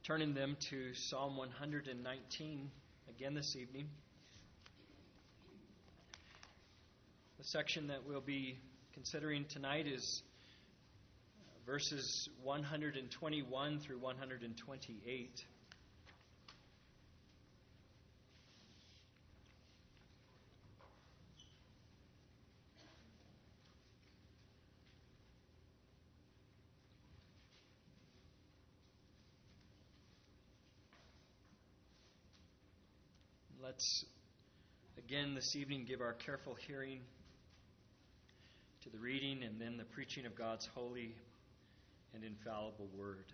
turning them to Psalm 119 again this evening. The section that we'll be considering tonight is verses 121 through 128. Let's again this evening give our careful hearing to the reading and then the preaching of God's holy and infallible word.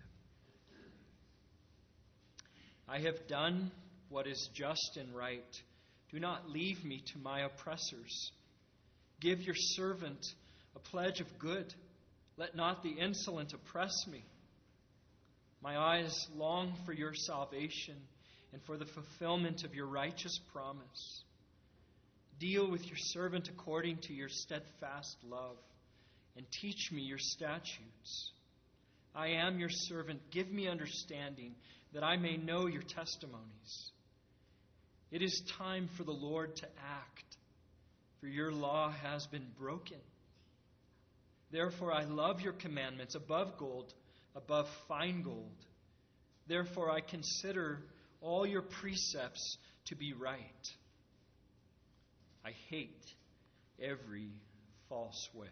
I have done what is just and right. Do not leave me to my oppressors. Give your servant a pledge of good. Let not the insolent oppress me. My eyes long for your salvation and for the fulfillment of your righteous promise. Deal with your servant according to your steadfast love, and teach me your statutes. I am your servant. Give me understanding, that I may know your testimonies. It is time for the Lord to act, for your law has been broken. Therefore I love your commandments above gold, above fine gold. Therefore I consider all your precepts to be right. I hate every false way.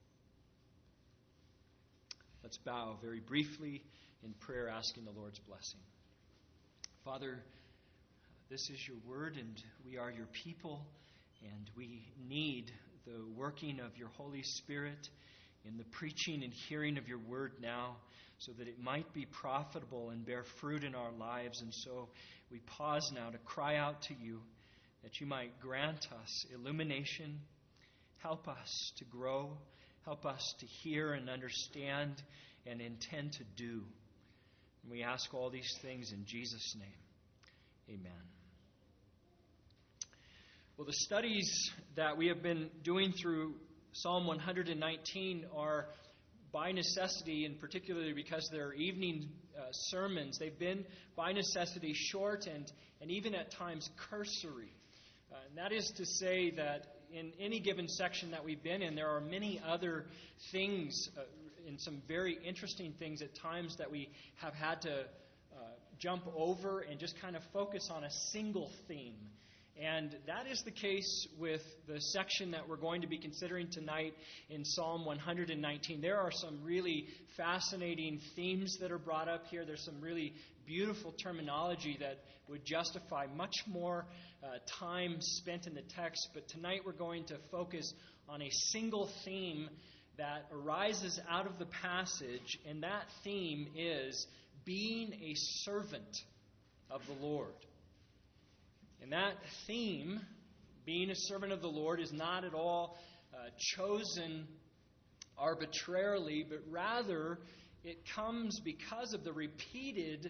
Let's bow very briefly in prayer, asking the Lord's blessing. Father, this is your word, and we are your people, and we need the working of your Holy Spirit in the preaching and hearing of your word now, so that it might be profitable and bear fruit in our lives. And so we pause now to cry out to you that you might grant us illumination, help us to grow, help us to hear and understand and intend to do. And we ask all these things in Jesus' name. Amen. Well, the studies that we have been doing through Psalm 119 are by necessity, and particularly because they're evening sermons, they've been by necessity short and even at times cursory. And that is to say that in any given section that we've been in, there are many other things, and some very interesting things at times that we have had to jump over and just kind of focus on a single theme. And that is the case with the section that we're going to be considering tonight in Psalm 119. There are some really fascinating themes that are brought up here. There's some really beautiful terminology that would justify much more time spent in the text. But tonight we're going to focus on a single theme that arises out of the passage, and that theme is being a servant of the Lord. And that theme, being a servant of the Lord, is not at all chosen arbitrarily, but rather it comes because of the repeated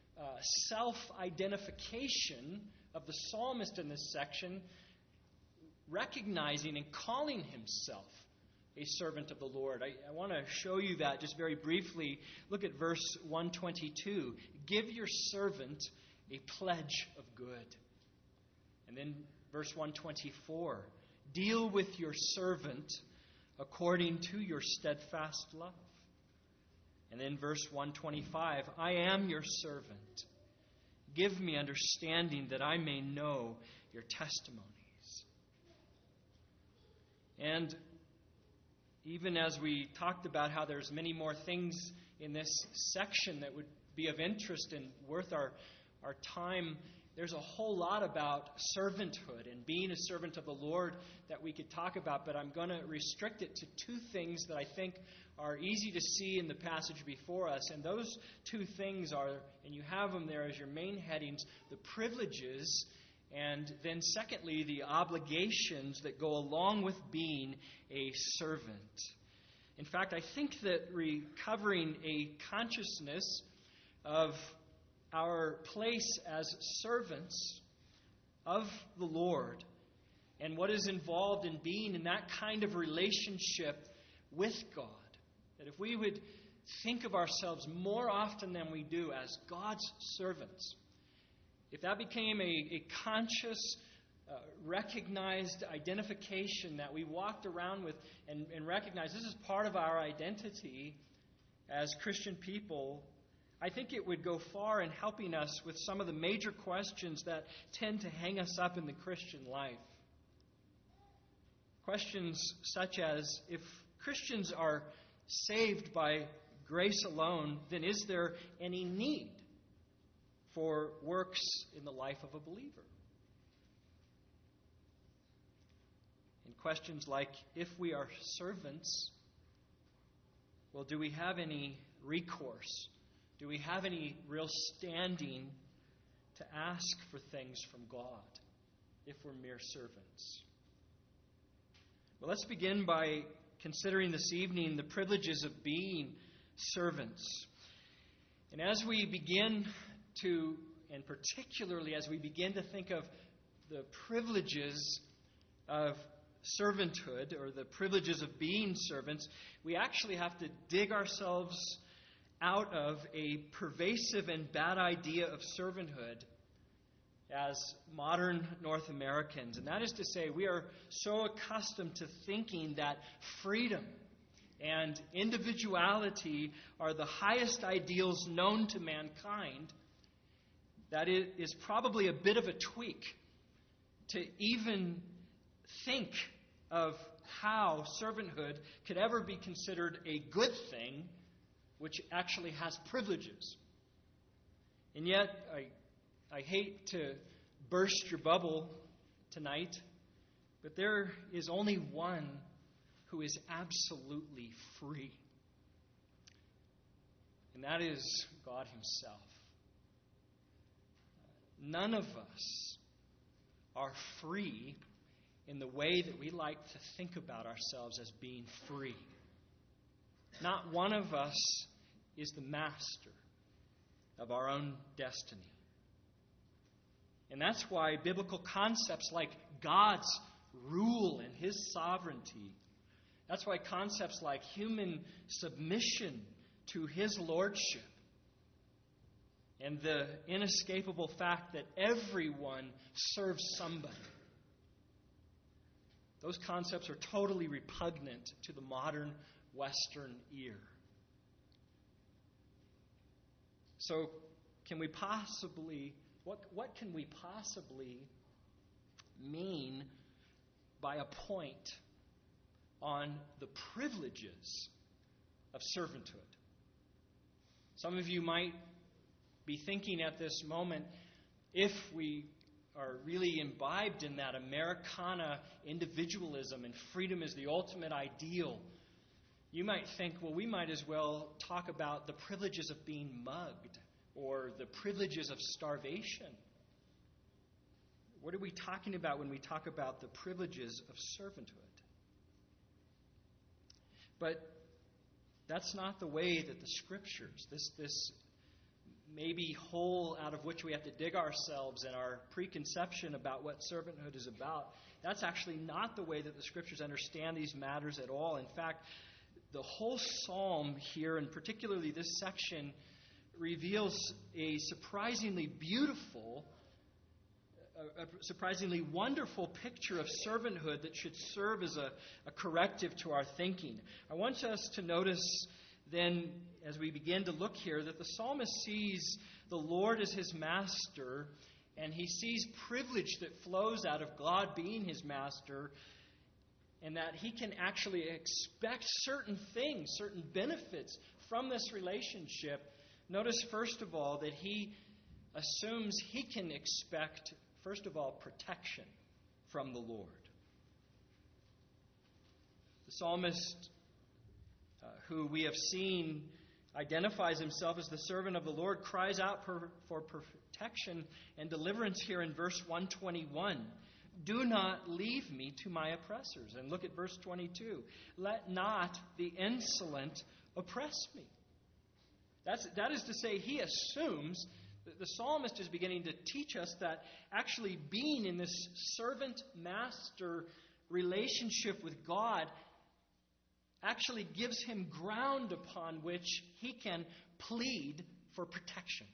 self-identification of the psalmist in this section, recognizing and calling himself a servant of the Lord. I want to show you that just very briefly. Look at verse 122. Give your servant a pledge of good. And then verse 124, deal with your servant according to your steadfast love. And then verse 125, I am your servant. Give me understanding that I may know your testimonies. And even as we talked about how there's many more things in this section that would be of interest and worth our time, there's a whole lot about servanthood and being a servant of the Lord that we could talk about, but I'm going to restrict it to two things that I think are easy to see in the passage before us. And those two things are, and you have them there as your main headings, the privileges, and then secondly, the obligations that go along with being a servant. In fact, I think that recovering a consciousness of our place as servants of the Lord and what is involved in being in that kind of relationship with God. That if we would think of ourselves more often than we do as God's servants, if that became a conscious, recognized identification that we walked around with and recognized this is part of our identity as Christian people, I think it would go far in helping us with some of the major questions that tend to hang us up in the Christian life. Questions such as, if Christians are saved by grace alone, then is there any need for works in the life of a believer? And questions like, if we are servants, well, do we have any recourse? Do we have any real standing to ask for things from God if we're mere servants? Well, let's begin by considering this evening the privileges of being servants. And as we begin to, and particularly as we begin to think of the privileges of servanthood, or the privileges of being servants, we actually have to dig ourselves out of a pervasive and bad idea of servanthood as modern North Americans. And that is to say, we are so accustomed to thinking that freedom and individuality are the highest ideals known to mankind that it is probably a bit of a tweak to even think of how servanthood could ever be considered a good thing, which actually has privileges. And yet, I hate to burst your bubble tonight, but there is only one who is absolutely free. And that is God Himself. None of us are free in the way that we like to think about ourselves as being free. Not one of us is the master of our own destiny. And that's why biblical concepts like God's rule and His sovereignty, that's why concepts like human submission to His lordship, and the inescapable fact that everyone serves somebody, those concepts are totally repugnant to the modern Western ear. So, can we possibly, what can we possibly mean by a point on the privileges of servanthood? Some of you might be thinking at this moment, if we are really imbibed in that Americana individualism and freedom is the ultimate ideal, you might think, well, we might as well talk about the privileges of being mugged or the privileges of starvation. What are we talking about when we talk about the privileges of servanthood? But that's not the way that the Scriptures, this maybe hole out of which we have to dig ourselves in our preconception about what servanthood is about, that's actually not the way that the Scriptures understand these matters at all. In fact, the whole psalm here, and particularly this section, reveals a surprisingly beautiful, a surprisingly wonderful picture of servanthood that should serve as a corrective to our thinking. I want us to notice then, as we begin to look here, that the psalmist sees the Lord as his master, and he sees privilege that flows out of God being his master, and that he can actually expect certain things, certain benefits from this relationship. Notice, first of all, that he assumes he can expect, first of all, protection from the Lord. The psalmist, who we have seen identifies himself as the servant of the Lord, cries out for protection and deliverance here in verse 121. Do not leave me to my oppressors. And look at verse 22. Let not the insolent oppress me. That is to say, he assumes, the psalmist is beginning to teach us that actually being in this servant-master relationship with God actually gives him ground upon which he can plead for protection.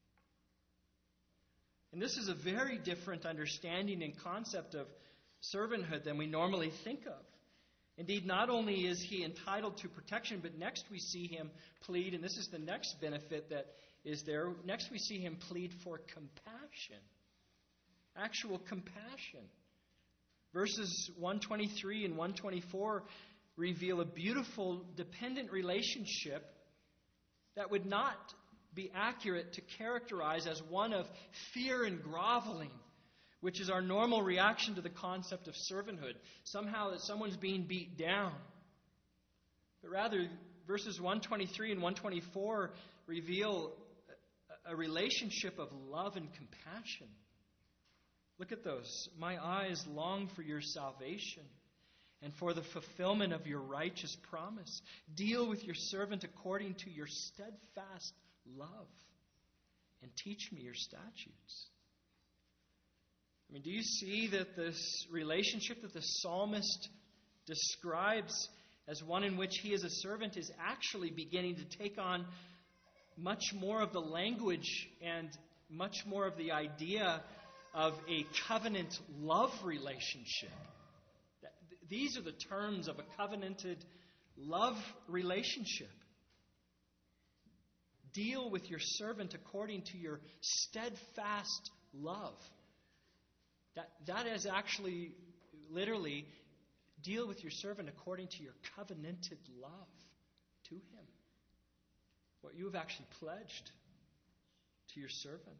And this is a very different understanding and concept of servanthood than we normally think of. Indeed, not only is he entitled to protection, but next we see him plead, and this is the next benefit that is there. Next we see him plead for compassion. Actual compassion. Verses 123 and 124 reveal a beautiful dependent relationship that would not be accurate to characterize as one of fear and groveling, which is our normal reaction to the concept of servanthood. Somehow that someone's being beat down. But rather, verses 123 and 124 reveal a relationship of love and compassion. Look at those. My eyes long for your salvation and for the fulfillment of your righteous promise. Deal with your servant according to your steadfast love and teach me your statutes. I mean, do you see that this relationship that the psalmist describes as one in which he is a servant is actually beginning to take on much more of the language and much more of the idea of a covenant love relationship? These are the terms of a covenanted love relationship. Deal with your servant according to your steadfast love. That is actually, literally, deal with your servant according to your covenanted love to him. What you have actually pledged to your servant.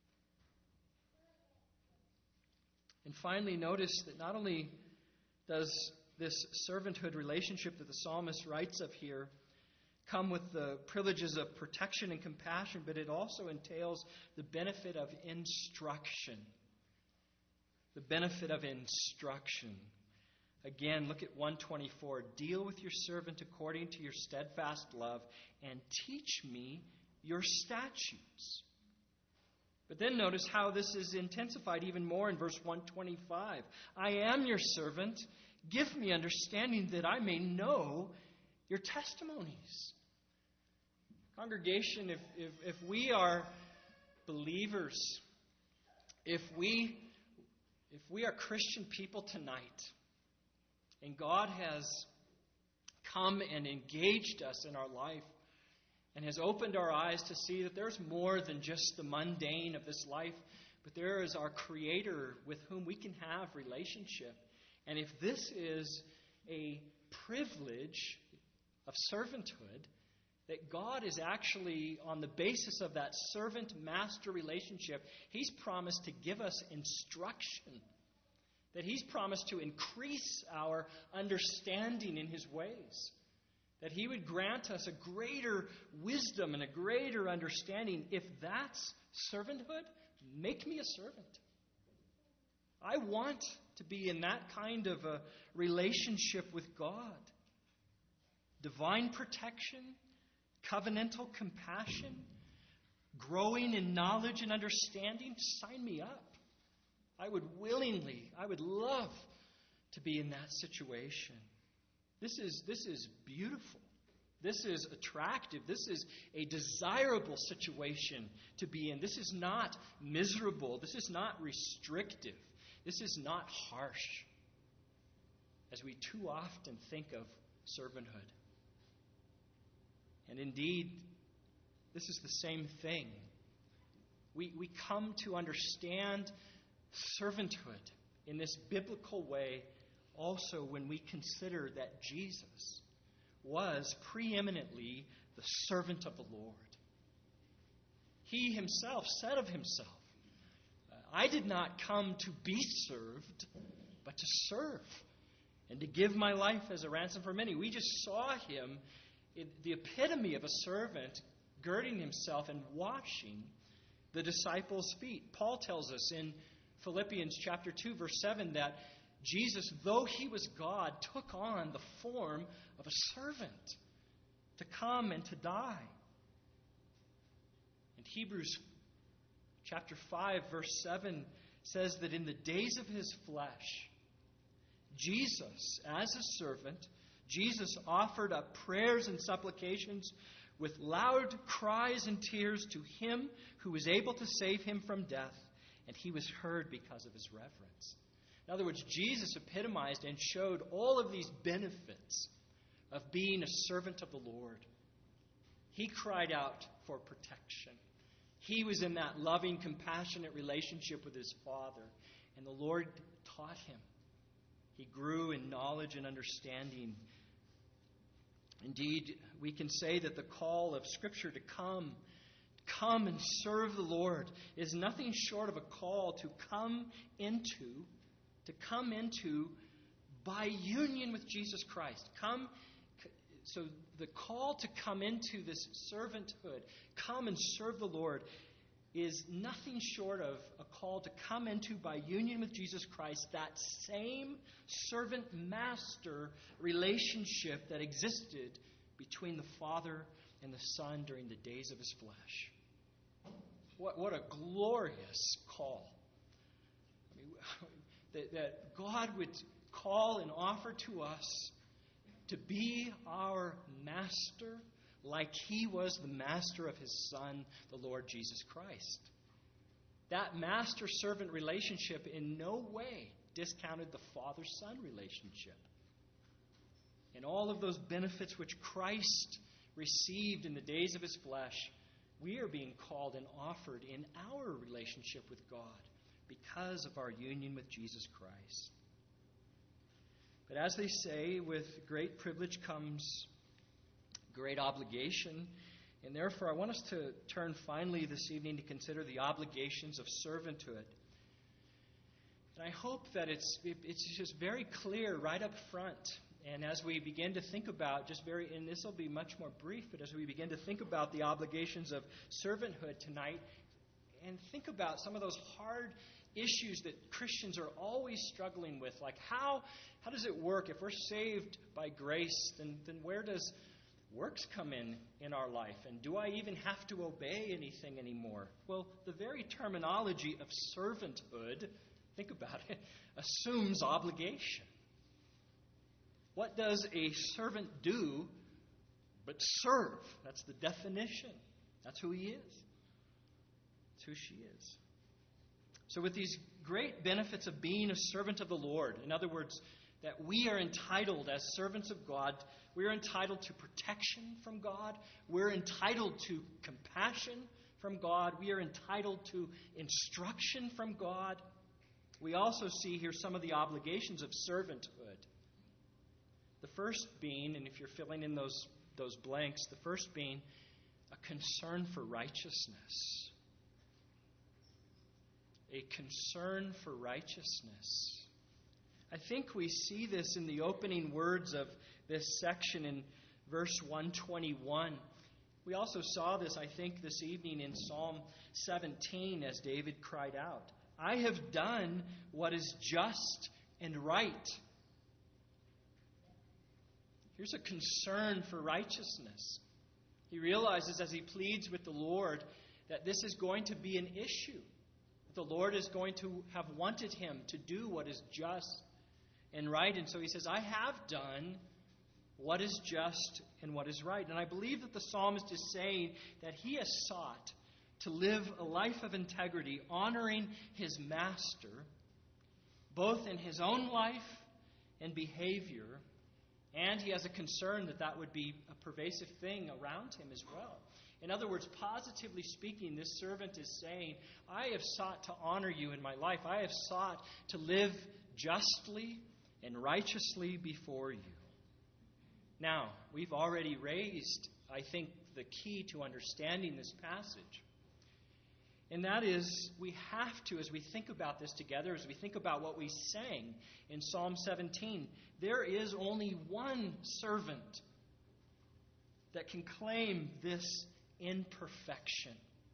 And finally, notice that not only does this servanthood relationship that the psalmist writes of here come with the privileges of protection and compassion, but it also entails the benefit of instruction. The benefit of instruction. Again, look at 124. Deal with your servant according to your steadfast love and teach me your statutes. But then notice how this is intensified even more in verse 125. I am your servant. Give me understanding that I may know your testimonies. Congregation, if we are believers, if we are Christian people tonight, and God has come and engaged us in our life, and has opened our eyes to see that there's more than just the mundane of this life, but there is our Creator with whom we can have relationship. And if this is a privilege of servanthood, that God is actually, on the basis of that servant-master relationship, He's promised to give us instruction. That He's promised to increase our understanding in His ways. That He would grant us a greater wisdom and a greater understanding. If that's servanthood, make me a servant. I want to be in that kind of a relationship with God. Divine protection, covenantal compassion, growing in knowledge and understanding, sign me up. I would love to be in that situation. This is beautiful. This is attractive. This is a desirable situation to be in. This is not miserable. This is not restrictive. This is not harsh, as we too often think of servanthood. And indeed, this is the same thing. We come to understand servanthood in this biblical way also when we consider that Jesus was preeminently the servant of the Lord. He Himself said of Himself, I did not come to be served, but to serve, and to give my life as a ransom for many. We just saw Him, the epitome of a servant, girding Himself and washing the disciples' feet. Paul tells us in Philippians chapter 2, verse 7, that Jesus, though He was God, took on the form of a servant to come and to die. And Hebrews chapter 5, verse 7 says that in the days of His flesh, Jesus, as a servant, Jesus offered up prayers and supplications with loud cries and tears to Him who was able to save him from death, and He was heard because of His reverence. In other words, Jesus epitomized and showed all of these benefits of being a servant of the Lord. He cried out for protection. He was in that loving, compassionate relationship with His Father, and the Lord taught Him. He grew in knowledge and understanding. Indeed, we can say that the call of Scripture to come and serve the Lord is nothing short of a call to come into by union with Jesus Christ. So the call to come into this servanthood, come and serve the Lord, is nothing short of a call to come into, by union with Jesus Christ, that same servant-master relationship that existed between the Father and the Son during the days of His flesh. What a glorious call. I mean, that God would call and offer to us to be our master, like He was the master of His Son, the Lord Jesus Christ. That master-servant relationship in no way discounted the Father-Son relationship. And all of those benefits which Christ received in the days of His flesh, we are being called and offered in our relationship with God because of our union with Jesus Christ. But as they say, with great privilege comes great obligation. And therefore, I want us to turn finally this evening to consider the obligations of servanthood. And I hope that it's just very clear right up front. And as we begin to think about, and this will be much more brief, but as we begin to think about the obligations of servanthood tonight, and think about some of those hard issues that Christians are always struggling with, like how does it work? If we're saved by grace, then where does works come in our life? And do I even have to obey anything anymore? Well, the very terminology of servanthood, think about it, assumes obligation. What does a servant do but serve? That's the definition. That's who he is. That's who she is. So with these great benefits of being a servant of the Lord, in other words, that we are entitled as servants of God, we are entitled to protection from God, we're entitled to compassion from God, we are entitled to instruction from God. We also see here some of the obligations of servanthood. The first being, and if you're filling in those blanks, the first being a concern for righteousness. A concern for righteousness. I think we see this in the opening words of this section in verse 121. We also saw this, I think, this evening in Psalm 17 as David cried out, "I have done what is just and right." Here's a concern for righteousness. He realizes as he pleads with the Lord that this is going to be an issue. The Lord is going to have wanted him to do what is just and right. And so he says, I have done what is just and what is right. And I believe that the psalmist is saying that he has sought to live a life of integrity, honoring his master, both in his own life and behavior. And he has a concern that that would be a pervasive thing around him as well. In other words, positively speaking, this servant is saying, I have sought to honor you in my life. I have sought to live justly and righteously before you. Now, we've already raised, I think, the key to understanding this passage. And that is, we have to, as we think about this together, as we think about what we sang in Psalm 17, there is only one servant that can claim this imperfection.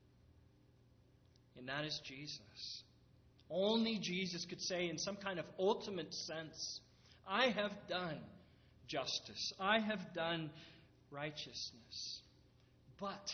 And that is Jesus. Only Jesus could say in some kind of ultimate sense, I have done justice. I have done righteousness. But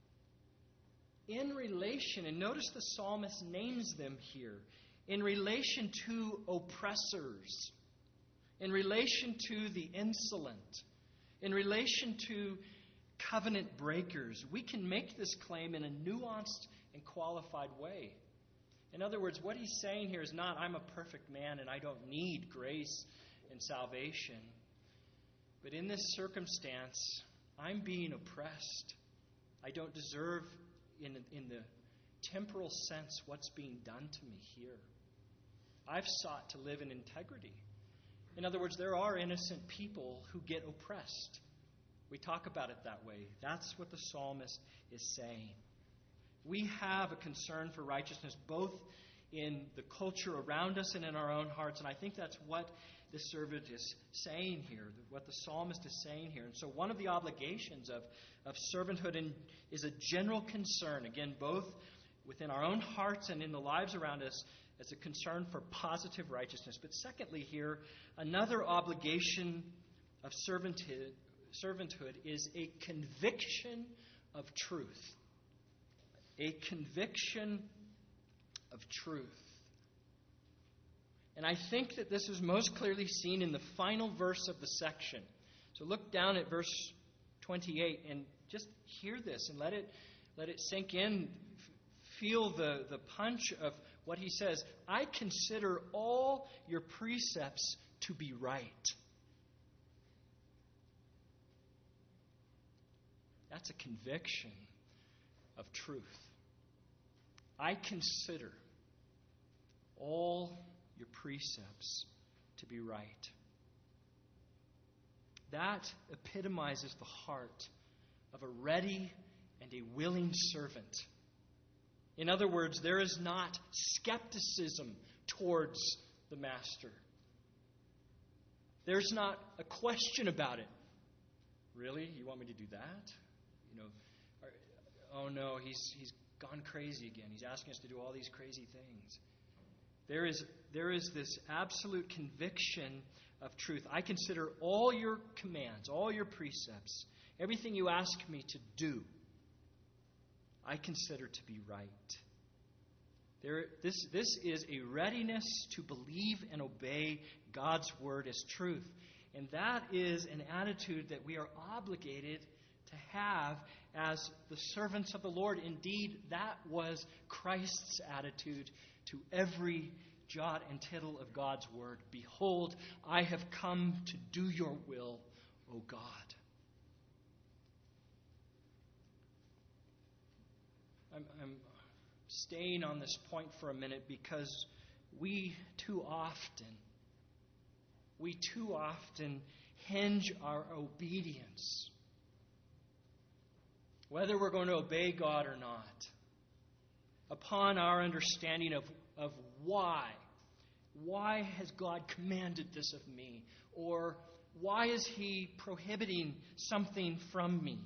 in relation, and notice the psalmist names them here, in relation to oppressors, in relation to the insolent, in relation to covenant breakers. We can make this claim in a nuanced and qualified way. In other words, what he's saying here is not, I'm a perfect man and I don't need grace and salvation. But in this circumstance, I'm being oppressed. I don't deserve, in the temporal sense, what's being done to me here. I've sought to live in integrity. In other words, there are innocent people who get oppressed. We talk about it that way. That's what the psalmist is saying. We have a concern for righteousness both in the culture around us and in our own hearts. And I think that's what the servant is saying here, what the psalmist is saying here. And so one of the obligations of servanthood is a general concern, again, both within our own hearts and in the lives around us, as a concern for positive righteousness. But secondly here, another obligation of servanthood is a conviction of truth. A conviction of truth. And I think that this is most clearly seen in the final verse of the section. So look down at verse 28 and just hear this and let it sink in. Feel the punch of what he says. I consider all your precepts to be right. That's a conviction of truth. I consider all your precepts to be right. That epitomizes the heart of a ready and a willing servant. In other words, there is not skepticism towards the master. There's not a question about it. Really? You want me to do that? Oh no, he's gone crazy again. He's asking us to do all these crazy things. There is this absolute conviction of truth. I consider all your commands, all your precepts, everything you ask me to do, I consider to be right. This is a readiness to believe and obey God's word as truth. And that is an attitude that we are obligated to have as the servants of the Lord. Indeed, that was Christ's attitude to every jot and tittle of God's word. Behold, I have come to do your will, O God. I'm staying on this point for a minute because we too often hinge our obedience, whether we're going to obey God or not, upon our understanding of why. Why has God commanded this of me? Or why is He prohibiting something from me?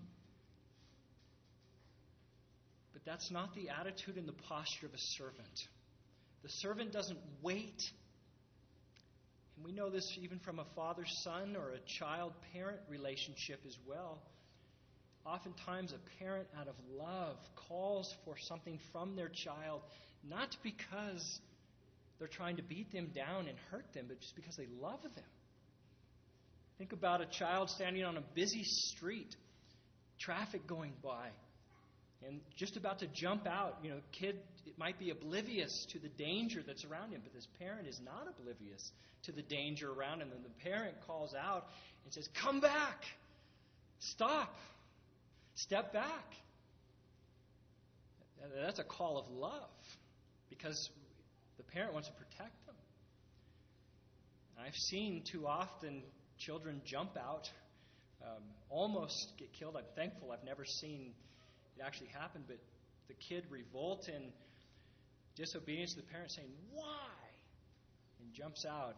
But that's not the attitude and the posture of a servant. The servant doesn't wait. And we know this even from a father-son or a child-parent relationship as well. Oftentimes a parent, out of love, calls for something from their child, not because they're trying to beat them down and hurt them, but just because they love them. Think about a child standing on a busy street, traffic going by, and just about to jump out. Kid, it might be oblivious to the danger that's around him, but this parent is not oblivious to the danger around him. And the parent calls out and says, "Come back! Stop! Step back!" That's a call of love, because the parent wants to protect them. I've seen too often children jump out, almost get killed. I'm thankful I've never seen it actually happen, but the kid revolt in disobedience to the parent, saying, "Why?" and jumps out.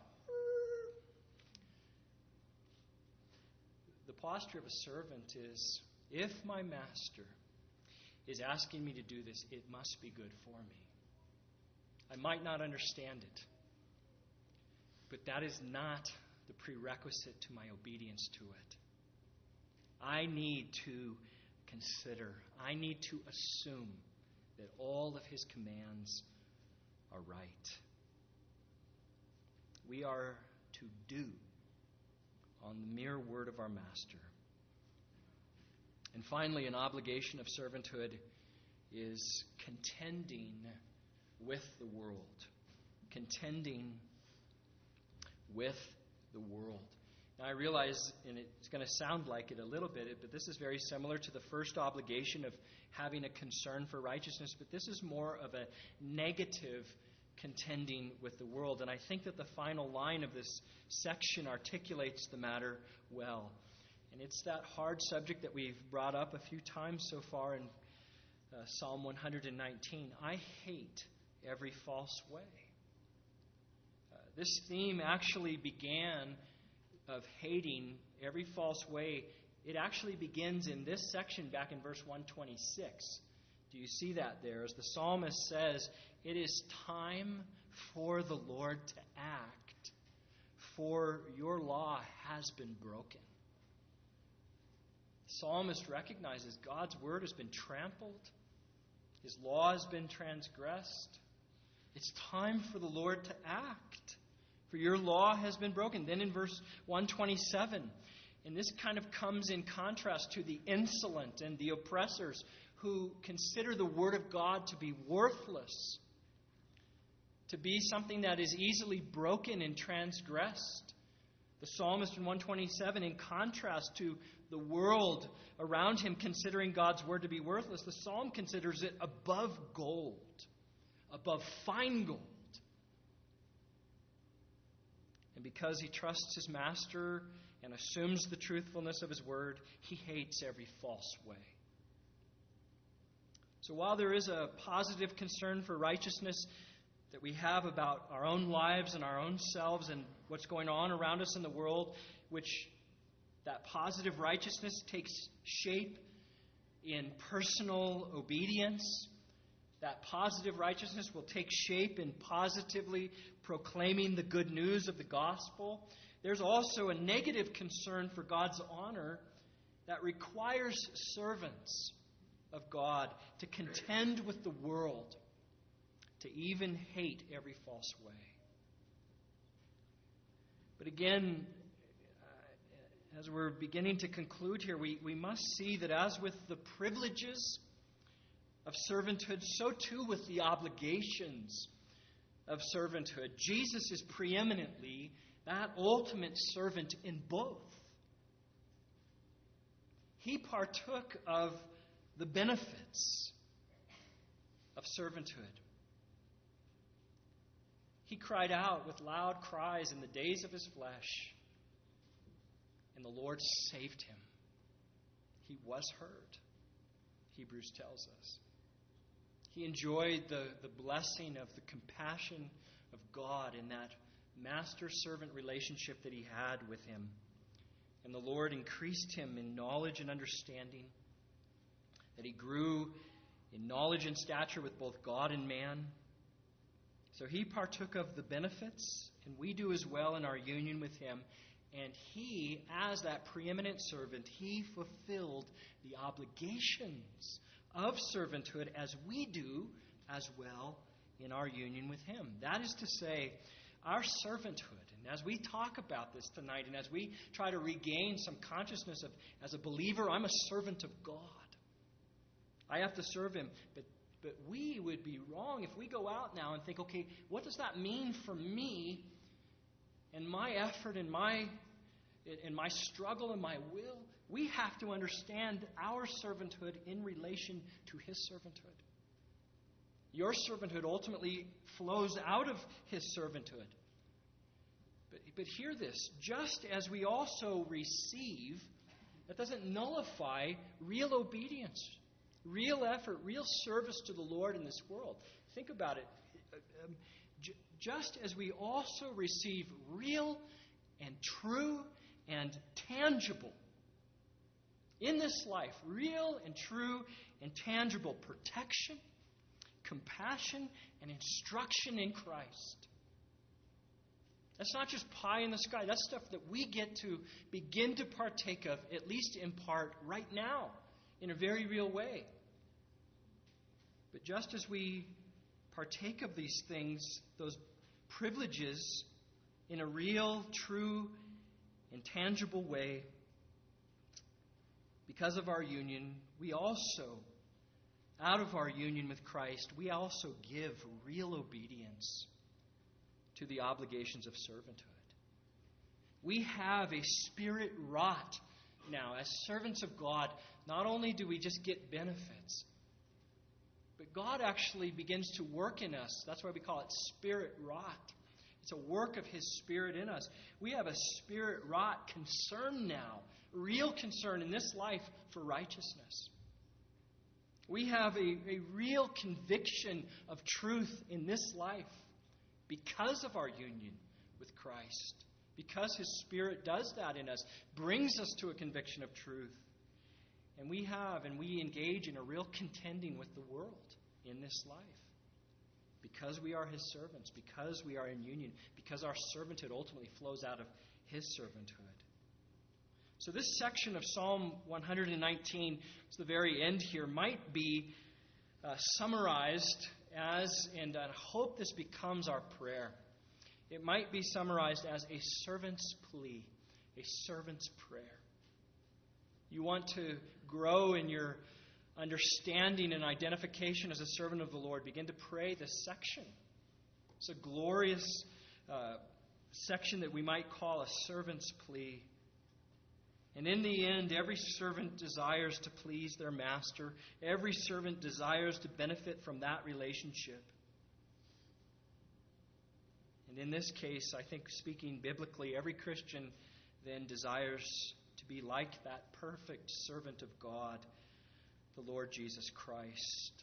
The posture of a servant is, if my master is asking me to do this, it must be good for me. I might not understand it, but that is not the prerequisite to my obedience to it. I need to consider, I need to assume that all of His commands are right. We are to do on the mere word of our Master. And finally, an obligation of servanthood is contending with the world. Contending with the world. Now, I realize, and it's going to sound like it a little bit, but this is very similar to the first obligation of having a concern for righteousness, but this is more of a negative contending with the world. And I think that the final line of this section articulates the matter well. And it's that hard subject that we've brought up a few times so far in Psalm 119. I hate every false way. This theme actually began of hating every false way. It actually begins in this section back in verse 126. Do you see that there? As the psalmist says, it is time for the Lord to act, for your law has been broken. The psalmist recognizes God's word has been trampled. His law has been transgressed. It's time for the Lord to act, for your law has been broken. Then in verse 127, and this kind of comes in contrast to the insolent and the oppressors who consider the word of God to be worthless, to be something that is easily broken and transgressed. The psalmist in 127, in contrast to the world around him considering God's word to be worthless, the psalm considers it above gold, above fine gold. And because he trusts his master and assumes the truthfulness of his word, he hates every false way. So while there is a positive concern for righteousness that we have about our own lives and our own selves and what's going on around us in the world, which that positive righteousness takes shape in personal obedience, that positive righteousness will take shape in positively proclaiming the good news of the gospel. There's also a negative concern for God's honor that requires servants of God to contend with the world, to even hate every false way. But again, as we're beginning to conclude here, we must see that as with the privileges of servanthood, so too with the obligations of servanthood. Jesus is preeminently that ultimate servant in both. He partook of the benefits of servanthood. He cried out with loud cries in the days of his flesh, and the Lord saved him. He was heard, Hebrews tells us. He enjoyed the blessing of the compassion of God in that master-servant relationship that he had with him. And the Lord increased him in knowledge and understanding, that he grew in knowledge and stature with both God and man. So he partook of the benefits, and we do as well in our union with him. And he, as that preeminent servant, he fulfilled the obligations of servanthood as we do as well in our union with him. That is to say, our servanthood, and as we talk about this tonight, and as we try to regain some consciousness of, as a believer, I'm a servant of God. I have to serve him. But we would be wrong if we go out now and think, okay, what does that mean for me and my effort and my struggle and my will? We have to understand our servanthood in relation to his servanthood. Your servanthood ultimately flows out of his servanthood. But hear this, just as we also receive, that doesn't nullify real obedience, real effort, real service to the Lord in this world. Think about it. Just as we also receive real and true and tangible in this life, real and true and tangible protection, compassion, and instruction in Christ. That's not just pie in the sky. That's stuff that we get to begin to partake of, at least in part, right now, in a very real way. But just as we partake of these things, those privileges, in a real, true, intangible way, because of our union, we also, out of our union with Christ, we also give real obedience to the obligations of servanthood. We have a Spirit-wrought now. As servants of God, not only do we just get benefits, but God actually begins to work in us. That's why we call it Spirit-wrought. It's a work of His Spirit in us. We have a Spirit-wrought concern now, real concern in this life for righteousness. We have a real conviction of truth in this life because of our union with Christ. Because His Spirit does that in us, brings us to a conviction of truth. And we engage in a real contending with the world in this life. Because we are His servants, because we are in union, because our servanthood ultimately flows out of His servanthood. So this section of Psalm 119, it's the very end here, might be summarized as, and I hope this becomes our prayer, it might be summarized as a servant's plea, a servant's prayer. You want to grow in your understanding and identification as a servant of the Lord, begin to pray this section. It's a glorious section that we might call a servant's plea. And in the end, every servant desires to please their master. Every servant desires to benefit from that relationship. And in this case, I think speaking biblically, every Christian then desires to be like that perfect servant of God, the Lord Jesus Christ.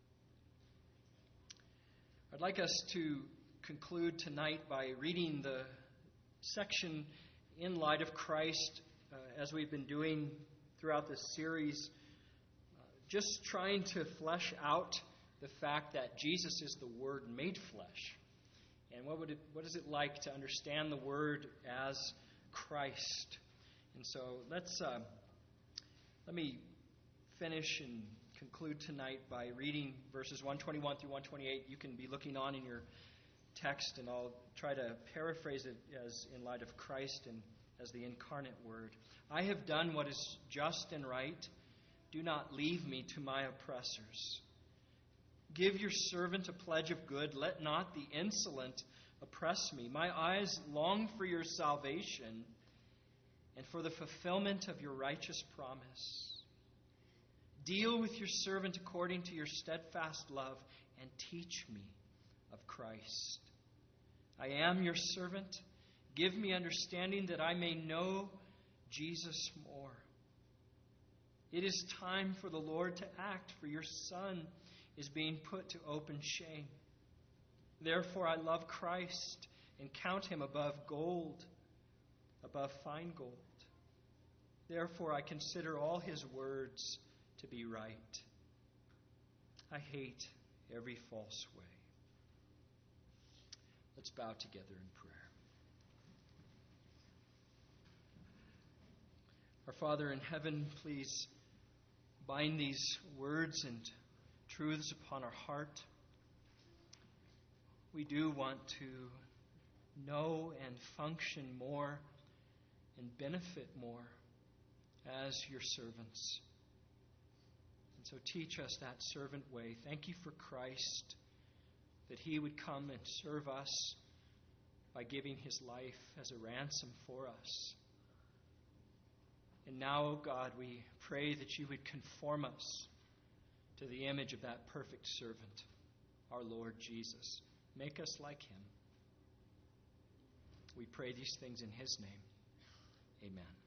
I'd like us to conclude tonight by reading the section in light of Christ, as we've been doing throughout this series, just trying to flesh out the fact that Jesus is the Word made flesh. And what is it like to understand the Word as Christ? And so let me finish and conclude tonight by reading verses 121 through 128. You can be looking on in your text, and I'll try to paraphrase it as in light of Christ and as the incarnate Word. I have done what is just and right. Do not leave me to my oppressors. Give your servant a pledge of good. Let not the insolent oppress me. My eyes long for your salvation and for the fulfillment of your righteous promise. Deal with your servant according to your steadfast love and teach me of Christ. I am your servant. Give me understanding that I may know Jesus more. It is time for the Lord to act, for your Son is being put to open shame. Therefore I love Christ and count Him above gold, above fine gold. Therefore I consider all His words to be right. I hate every false way. Let's bow together in prayer. Our Father in heaven, please bind these words and truths upon our heart. We do want to know and function more and benefit more as your servants. And so teach us that servant way. Thank you for Christ, that He would come and serve us by giving His life as a ransom for us. And now, O God, we pray that you would conform us to the image of that perfect servant, our Lord Jesus. Make us like Him. We pray these things in His name. Amen.